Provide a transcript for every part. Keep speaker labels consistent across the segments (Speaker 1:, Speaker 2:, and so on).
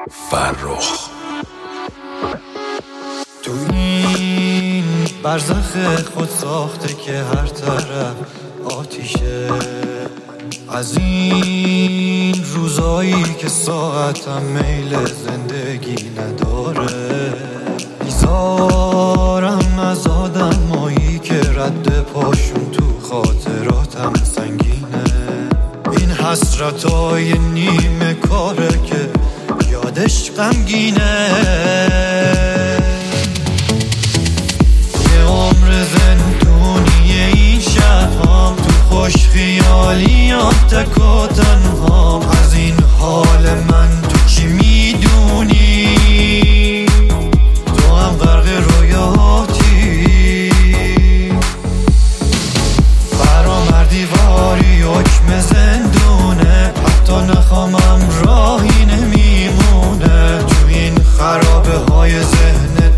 Speaker 1: فرخ.
Speaker 2: تو این برزخ خود ساخته که هر طرف آتیشه، از این روزایی که ساعتم میل زندگی نداره، بیزارم از آدمایی که رد پاشون تو خاطراتم سنگینه. این حسرتای نیمه کاره که یادش غمگینه. یه عمر زندونی این شبام، تو خوش خیالیام تک و تنهام. از این حال من تو چی میدونی؟ تو هم غرق رویاتی، برام دیواری حکم زندونه، حتی نخوامم راهی نمیمونه. تو این خرابه های ذهن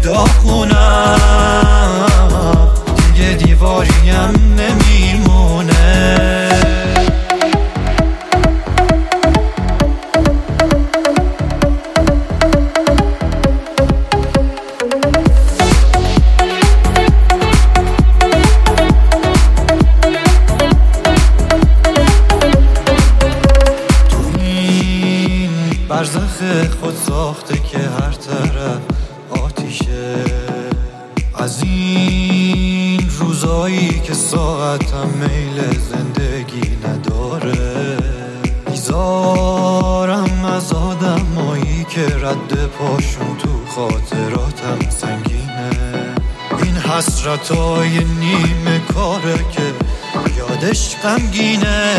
Speaker 2: داغونم، دیگه دیواریم نمیمونه. برزخ خود ساخته که هر طرف آتیشه، از این روزایی که ساعتم میل زندگی نداره. بیزارم از آدمایی که رد پاشون تو خاطراتم سنگینه. این حسرتای نیمه کاره که یادش غمگینه.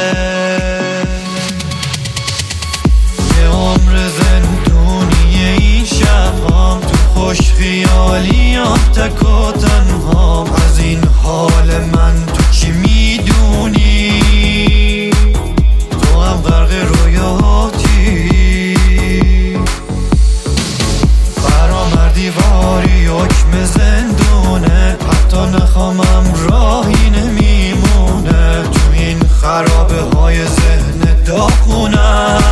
Speaker 2: عمر زندونی این شبام، تو خوش خیالیام تک و تنهام. از این حال من تو چی میدونی؟ تو هم غرق رویاتی، برام دیواری حکم زندونه، حتی نخوامم راهی نمیمونه. تو این خرابه های ذهن داغونم،